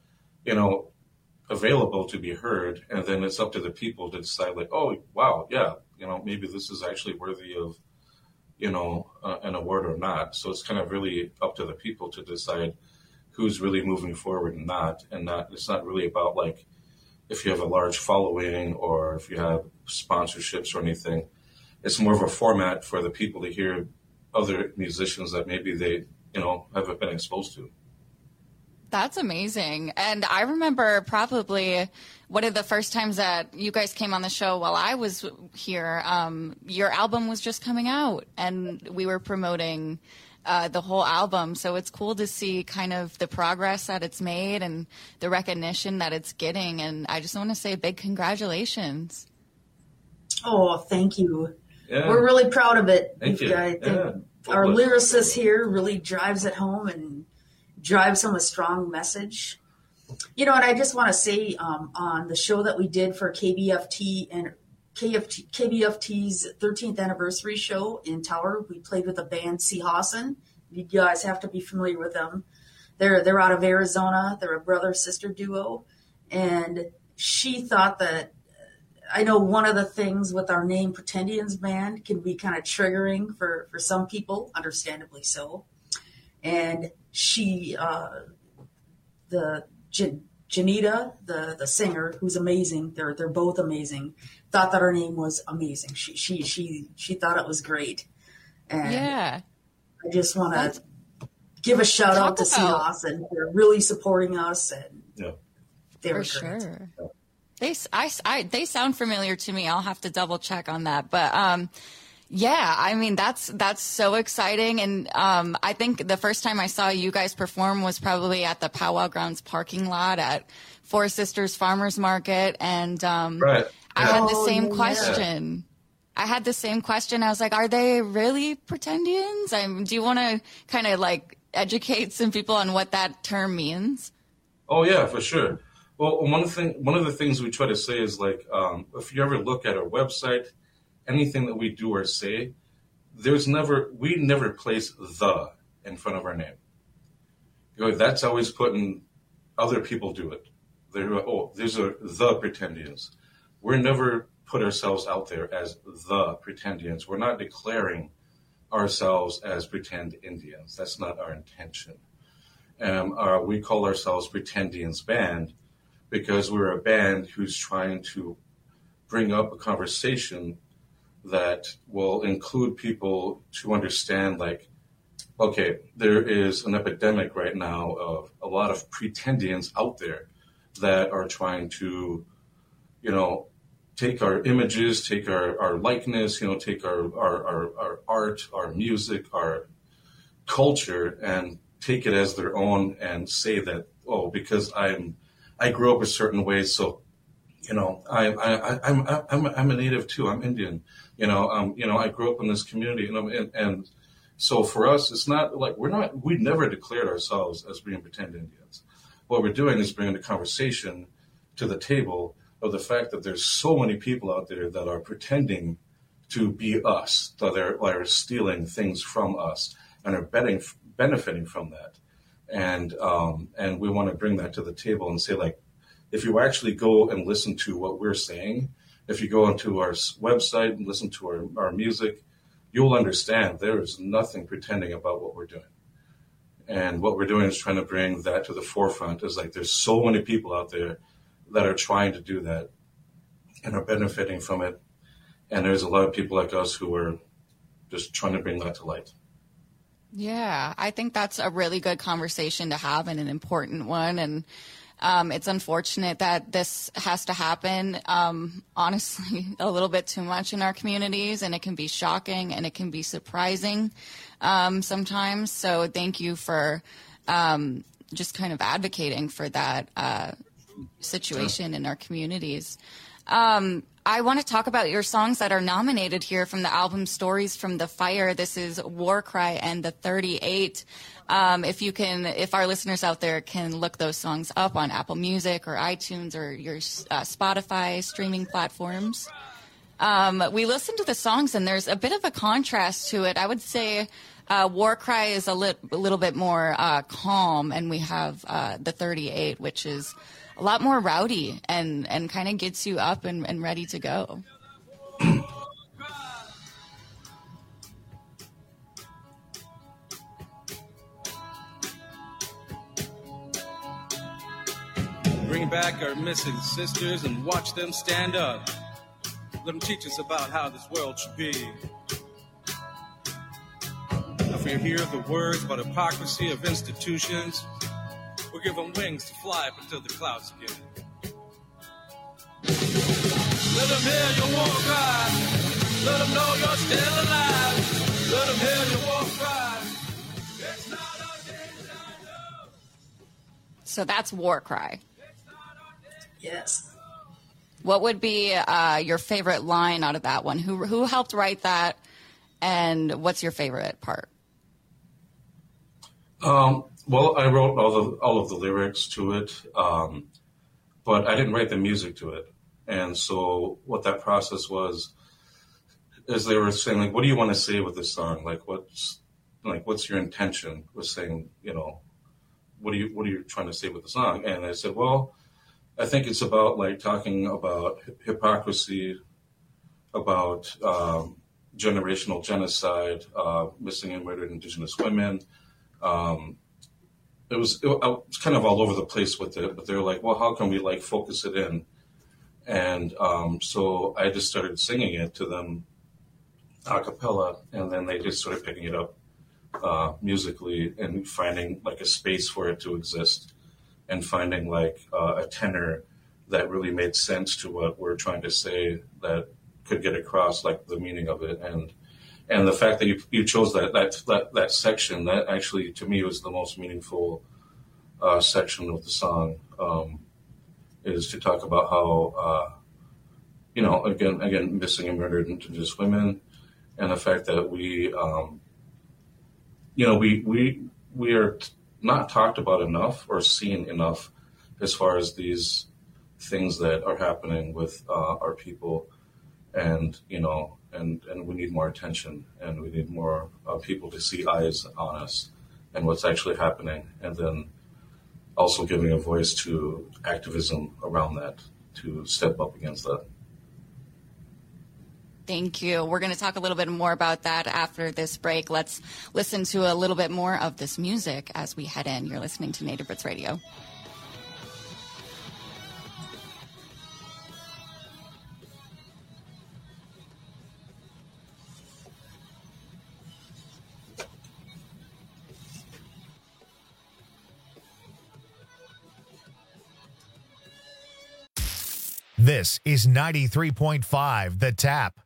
available to be heard. And then it's up to the people to decide, like, oh, wow, yeah, maybe this is actually worthy of, an award or not. So it's kind of really up to the people to decide who's really moving forward and not. And it's not really about, like, if you have a large following or if you have sponsorships or anything. It's more of a format for the people to hear other musicians that maybe they, haven't been exposed to. That's amazing. And I remember probably one of the first times that you guys came on the show while I was here, your album was just coming out and we were promoting the whole album. So it's cool to see kind of the progress that it's made and the recognition that it's getting. And I just want to say a big congratulations. Oh, thank you. Yeah. We're really proud of it. Thank you. I think our lyricist here really drives it home and drives home a strong message. And I just want to say on the show that we did for KBFT and KBFT's 13th anniversary show in Tower, we played with the band Seahawson. You guys have to be familiar with them. They're out of Arizona. They're a brother-sister duo. And she thought that, I know one of the things with our name Pretendians Band can be kind of triggering for some people, understandably so. And she, Janita, the singer, who's amazing, they're both amazing, thought that our name was amazing. She thought it was great. And yeah. I just want to give a shout out to Seahawson. They're really supporting us, and they were for great. Sure. They sound familiar to me. I'll have to double check on that. But yeah, I mean, that's so exciting. And I think the first time I saw you guys perform was probably at the Powwow Grounds parking lot at Four Sisters Farmers Market. And right. I had the same question. I had the same question. I was like, are they really Pretendians? Do you want to kind of like educate some people on what that term means? Oh, yeah, for sure. Well, one of the things we try to say is, like, if you ever look at our website, anything that we do or say, we never place the in front of our name. That's always other people do it. These are the Pretendians. We're never put ourselves out there as the Pretendians. We're not declaring ourselves as Pretend Indians. That's not our intention. We call ourselves Pretendians Band because we're a band who's trying to bring up a conversation that will include people to understand, like, okay, there is an epidemic right now of a lot of Pretendians out there that are trying to, take our images, take our likeness, take our art, our music, our culture, and take it as their own and say that, because I grew up a certain way, so I'm a native too. I'm Indian. I grew up in this community, and so for us, it's not like we never declared ourselves as being Pretend Indians. What we're doing is bringing the conversation to the table of the fact that there's so many people out there that are pretending to be us, that are stealing things from us and are benefiting from that. And we want to bring that to the table and say, like, if you actually go and listen to what we're saying, if you go onto our website and listen to our music, you'll understand there is nothing pretending about what we're doing. And what we're doing is trying to bring that to the forefront. Is like there's so many people out there that are trying to do that and are benefiting from it. And there's a lot of people like us who are just trying to bring that to light. Yeah, I think that's a really good conversation to have and an important one. And it's unfortunate that this has to happen, honestly, a little bit too much in our communities, and it can be shocking and it can be surprising sometimes. So thank you for just kind of advocating for that situation in our communities. I want to talk about your songs that are nominated here from the album Stories from the Fire. This is War Cry and the 38. If our listeners out there can look those songs up on Apple Music or iTunes or your Spotify streaming platforms. We listened to the songs and there's a bit of a contrast to it. I would say War Cry is a little bit more calm, and we have the 38, which is a lot more rowdy and kind of gets you up and ready to go. Bring back our missing sisters and watch them stand up. Let them teach us about how this world should be. If we hear the words about hypocrisy of institutions, we'll give them wings to fly up into the clouds again. Let them hear your war cry. Let them know you're still alive. Let them hear your war cry. It's not our day to die. So that's War Cry. Yes. What would be your favorite line out of that one? Who helped write that, and what's your favorite part? Well, I wrote all of the lyrics to it, but I didn't write the music to it. And so what that process was is they were saying, like, what do you want to say with this song? What's your intention with saying, what are you trying to say with the song? And I said, well, I think it's about talking about hypocrisy, about generational genocide, missing and murdered Indigenous women. It was kind of all over the place with it, but they were like, well, how can we focus it in? And so I just started singing it to them a cappella, and then they just started picking it up musically and finding a space for it to exist, and finding a tenor that really made sense to what we're trying to say, that could get across the meaning of it. And the fact that you chose that section, that actually to me was the most meaningful section of the song, is to talk about how again missing and murdered Indigenous women, and the fact that we are not talked about enough or seen enough as far as these things that are happening with our people, and we need more attention, and we need more people to see eyes on us and what's actually happening, and then also giving a voice to activism around that, to step up against that. Thank you. We're going to talk a little bit more about that after this break. Let's listen to a little bit more of this music as we head in. You're listening to Native Roots Radio. This is 93.5 The Tap.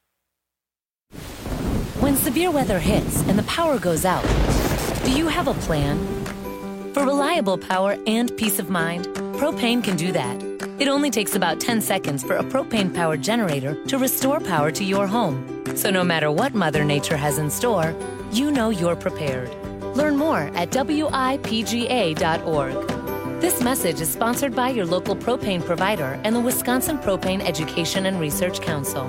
When severe weather hits and the power goes out, do you have a plan? For reliable power and peace of mind, Propane can do that. It only takes about 10 seconds for a propane-powered generator to restore power to your home. So no matter what Mother Nature has in store, you know you're prepared. Learn more at WIPGA.org. This message is sponsored by your local propane provider and the Wisconsin Propane Education and Research Council.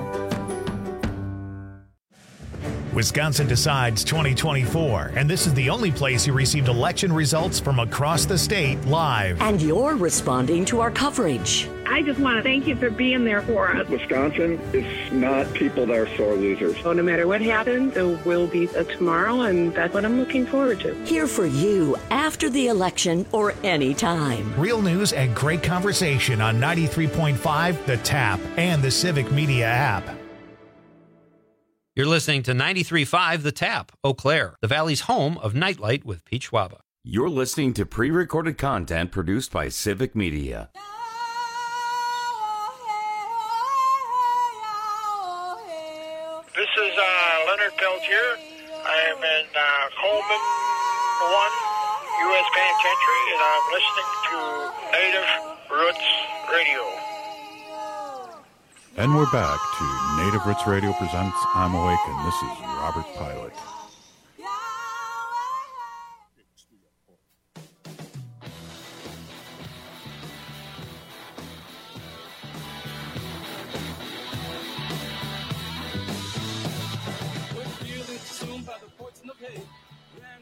Wisconsin Decides 2024, and this is the only place you received election results from across the state live. And you're responding to our coverage. I just want to thank you for being there for us. Wisconsin is not people that are sore losers. So no matter what happens, there will be a tomorrow, and that's what I'm looking forward to. Here for you after the election or any time. Real news and great conversation on 93.5 The Tap and the Civic Media app. You're listening to 93.5 The Tap, Eau Claire, the Valley's home of Nightlight with Pete Schwaba. You're listening to pre-recorded content produced by Civic Media. This is Leonard Peltier. I am in Coleman 1 U.S. Penitentiary, and I'm listening to Native Roots Radio. And we're back to Native Roots Radio presents I'm Awakened. This is Robert Pilot. We're feeling consumed by the ports and the pay.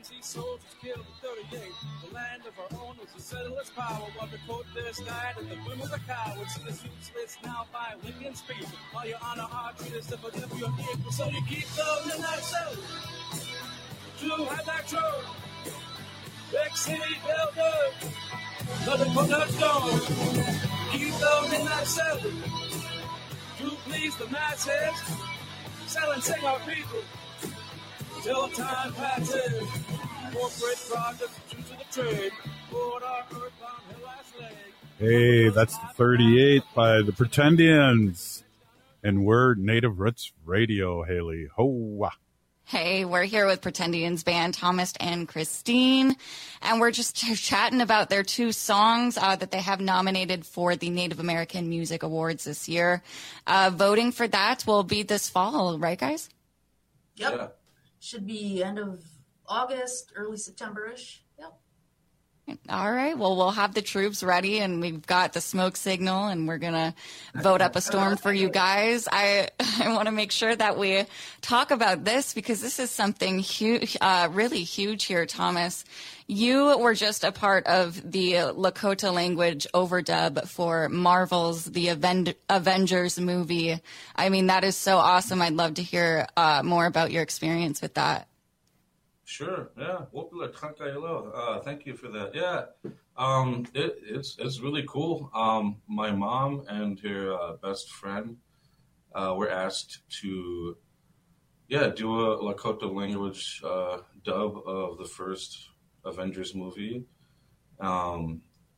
see soldiers killed in 38. The land of our own was a settler's power. While the protest died and the boom of the cowards. The suits lit now by Lincoln's people. While your honor our treatise of whatever you're equal. So you keep going in that cell. To have that truth. Big city builder. Nothing but that stone. Keep going in that cell. To please the masses. Silencing our people. Till time passes. Corporate projects due to the trade. Put our earthbound hill last leg. Hey, that's the 38 by the Pretendians. And we're Native Roots Radio, Haley. Ho-wah. Hey, we're here with Pretendians band Thomas and Christine, and we're just chatting about their two songs that they have nominated for the Native American Music Awards this year. Voting for that will be this fall, right, guys? Yep. Yeah. Should be end of August, early September-ish. Yep. All right. Well, we'll have the troops ready, and we've got the smoke signal, and we're going to vote up a storm for you guys. I want to make sure that we talk about this because this is something huge, really huge here, Thomas. You were just a part of the Lakota language overdub for Marvel's The Avengers movie. I mean, that is so awesome. I'd love to hear more about your experience with that. Sure. Yeah. Thank you for that. Yeah. It's really cool. My mom and her best friend were asked to, do a Lakota language dub of the first Avengers movie. So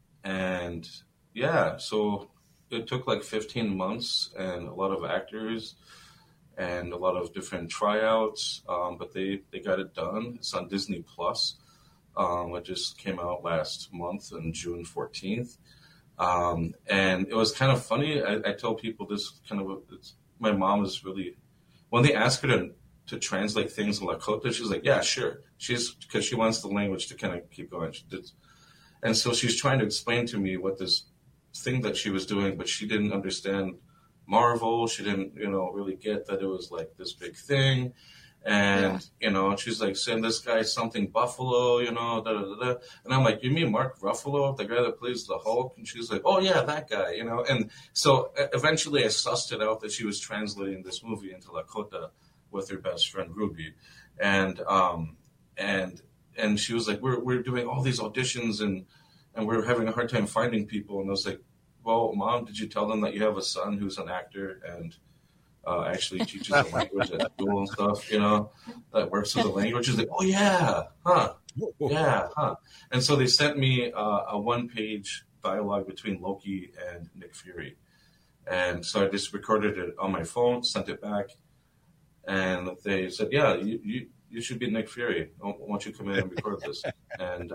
it took like 15 months and a lot of actors and a lot of different tryouts, but they got it done. It's on Disney Plus. It just came out last month on June 14th. And it was kind of funny. I tell people this my mom is really, when they ask her to translate things in Lakota, she's like, yeah, sure. Because she wants the language to kind of keep going. And so she's trying to explain to me what this thing that she was doing, but she didn't understand Marvel. She didn't, really get that it was like this big thing. And, she's like, send this guy something Buffalo, da, da, da, da. And I'm like, you mean Mark Ruffalo, the guy that plays the Hulk? And she's like, oh, yeah, that guy, And so eventually I sussed it out that she was translating this movie into Lakota with her best friend Ruby. And she was like, we're doing all these auditions and we're having a hard time finding people. And I was like, well, Mom, did you tell them that you have a son who's an actor and actually teaches the language at school and stuff, that works with the language? She's like, oh, yeah, huh, yeah, huh. And so they sent me a one-page dialogue between Loki and Nick Fury. And so I just recorded it on my phone, sent it back, and they said, yeah, you should be Nick Fury. Why don't you come in and record this? And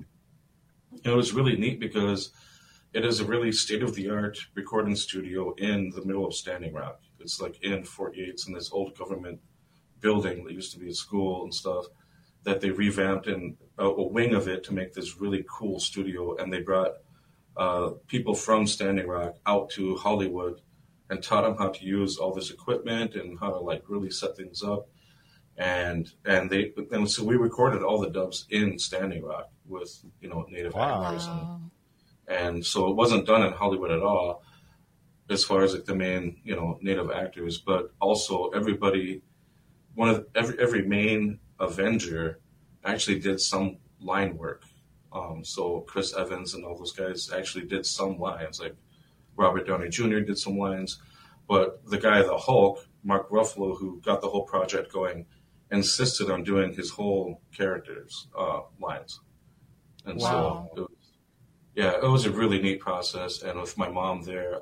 it was really neat because it is a really state-of-the-art recording studio in the middle of Standing Rock. It's like in Fort Yates in this old government building that used to be a school and stuff that they revamped in a wing of it to make this really cool studio. And they brought people from Standing Rock out to Hollywood and taught them how to use all this equipment and how to like really set things up. And so we recorded all the dubs in Standing Rock with, Native actors. And so it wasn't done in Hollywood at all as far as like the main, Native actors, but also everybody, every main Avenger actually did some line work. So Chris Evans and all those guys actually did some lines, like Robert Downey Jr. did some lines, but the guy, the Hulk, Mark Ruffalo, who got the whole project going, insisted on doing his whole character's lines. And so it was a really neat process. And with my mom there,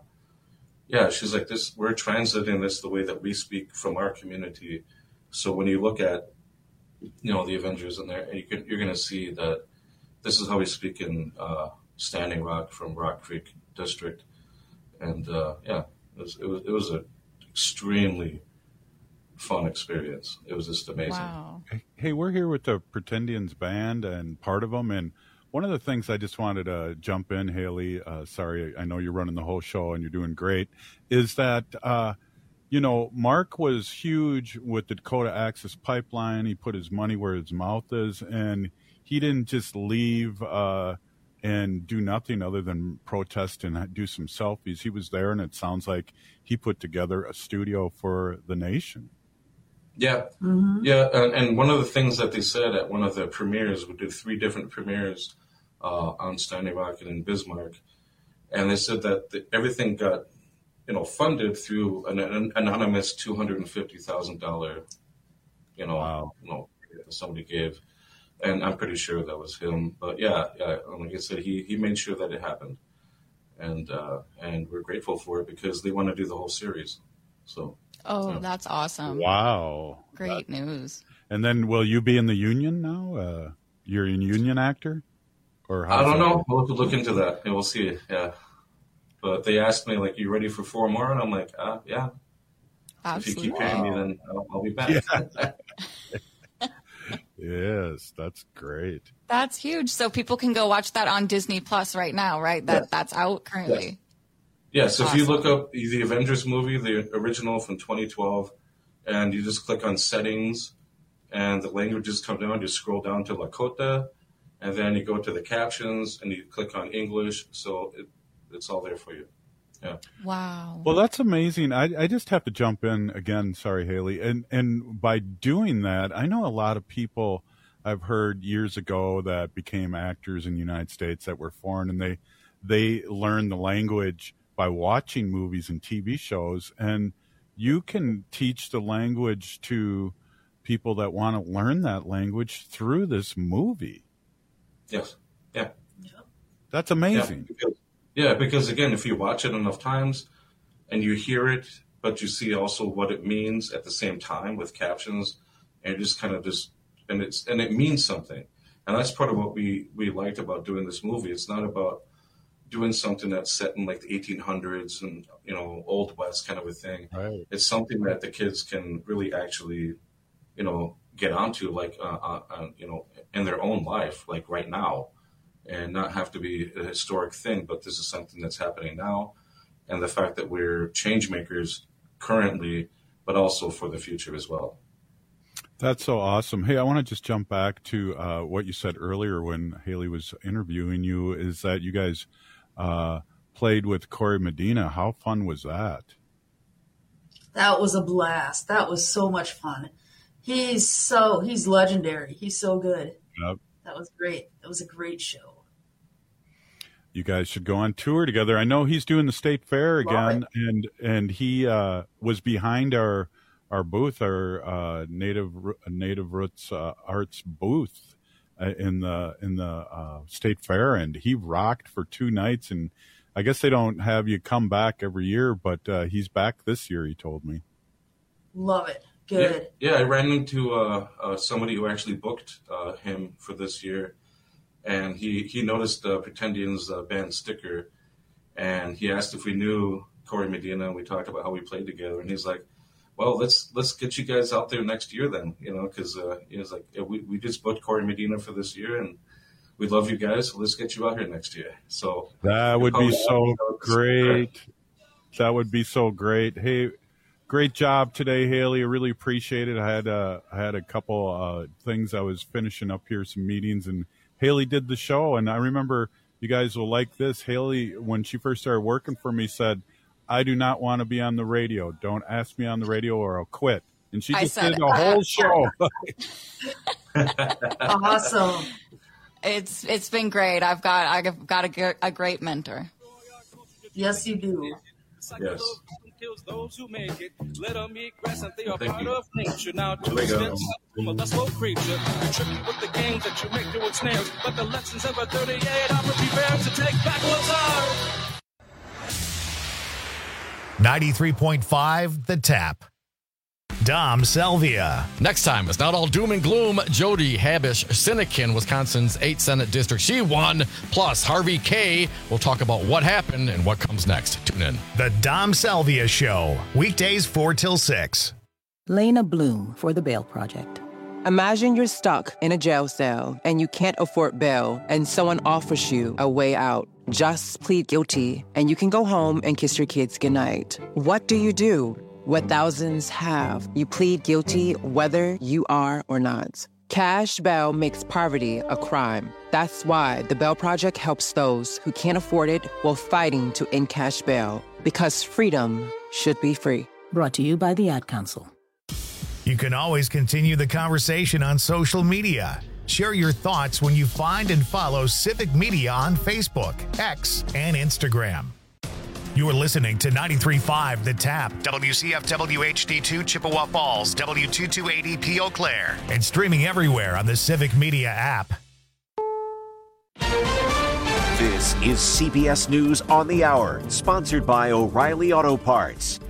she's like, we're translating this the way that we speak from our community. So when you look at, the Avengers in there, you're going to see that this is how we speak in Standing Rock from Rock Creek District. And it was an extremely fun experience. It was just amazing. Wow. Hey, we're here with the Pretendians band and part of them. And one of the things I just wanted to jump in, Haley, sorry, I know you're running the whole show and you're doing great, is that you know, Mark was huge with the Dakota Access Pipeline. He put his money where his mouth is, and he didn't just leave and do nothing other than protest and do some selfies. He was there, and it sounds like he put together a studio for the nation. Yeah. Mm-hmm. Yeah. And one of the things that they said at one of the premieres, we did 3 different premieres on Standing Rock and in Bismarck. And they said that everything got, funded through an anonymous $250,000, somebody gave. And I'm pretty sure that was him. But yeah, like I said, he made sure that it happened. And we're grateful for it because they want to do the whole series. So. Oh, that's awesome. Wow. Great news. And then will you be in the union now? You're a union actor? Or I don't know. We'll have to look into that and we'll see. Yeah. But they asked me, like, you ready for 4 more? And I'm like, yeah. Absolutely. If you keep paying me, then I'll be back. Yeah. Yes, that's great. That's huge. So people can go watch that on Disney Plus right now, right? That's out currently. Yes. Awesome. If you look up the Avengers movie, the original from 2012, and you just click on settings, and the languages come down, you scroll down to Lakota, and then you go to the captions, and you click on English. So it's all there for you. Yeah. Wow. Well, that's amazing. I just have to jump in again. Sorry, Haley. And by doing that, I know a lot of people I've heard years ago that became actors in the United States that were foreign, and they learned the language by watching movies and TV shows. And you can teach the language to people that want to learn that language through this movie. Yes. Yeah. That's amazing. Yeah, because again, if you watch it enough times and you hear it, but you see also what it means at the same time with captions, and just kind of and it means something. And that's part of what we liked about doing this movie. It's not about doing something that's set in like the 1800s and, Old West kind of a thing. Right. It's something that the kids can really actually, get onto, like, in their own life, like right now. And not have to be a historic thing, but this is something that's happening now. And the fact that we're change makers currently, but also for the future as well. That's so awesome. Hey, I want to just jump back to what you said earlier when Haley was interviewing you, is that you guys played with Corey Medina. How fun was that? That was a blast. That was so much fun. He's legendary. He's so good. Yep. That was great. That was a great show. You guys should go on tour together. I know he's doing the State Fair again, and he was behind our booth, our Native Roots Arts booth in the State Fair, and he rocked for 2 nights. And I guess they don't have you come back every year, but he's back this year, he told me. Love it. Good. Yeah, I ran into somebody who actually booked him for this year. And he noticed Pretendians' band sticker, and he asked if we knew Corey Medina, and we talked about how we played together. And he's like, "Well, let's get you guys out there next year then, because he was like, we just booked Corey Medina for this year, and we love you guys, so let's get you out here next year." So that would be so great. That would be so great. Hey, great job today, Haley. I really appreciate it. I had a couple things I was finishing up here, some meetings, and Haley did the show, and I remember, you guys will like this, Haley, when she first started working for me, said, "I do not want to be on the radio. Don't ask me on the radio or I'll quit." And she just did the whole show. Awesome. It's been great. I've got a great mentor. Yes, you do. Yes. Those who make it, let them eat grass and they are part of nature. Now, 2 steps up, that's low creature. You trick with the games that you make to ensnare, but the lessons of a 38 are prepared to take back what's ours. 93.5 The Tap. Dom Selvia. Next time, it's not all doom and gloom. Jody Habish Sinekin, Wisconsin's 8th Senate District. She won. Plus, Harvey K. will talk about what happened and what comes next. Tune in. The Dom Selvia Show. Weekdays 4 till 6. Lena Bloom for the Bail Project. Imagine you're stuck in a jail cell and you can't afford bail and someone offers you a way out. Just plead guilty and you can go home and kiss your kids goodnight. What do? what thousands have. You plead guilty whether you are or not. Cash bail makes poverty a crime. That's why the Bail Project helps those who can't afford it while fighting to end cash bail. Because freedom should be free. Brought to you by the Ad Council. You can always continue the conversation on social media. Share your thoughts when you find and follow Civic Media on Facebook, X, and Instagram. You are listening to 93.5 The Tap, WCFW HD2 Chippewa Falls, W2280P Eau Claire, and streaming everywhere on the Civic Media app. This is CBS News on the Hour, sponsored by O'Reilly Auto Parts.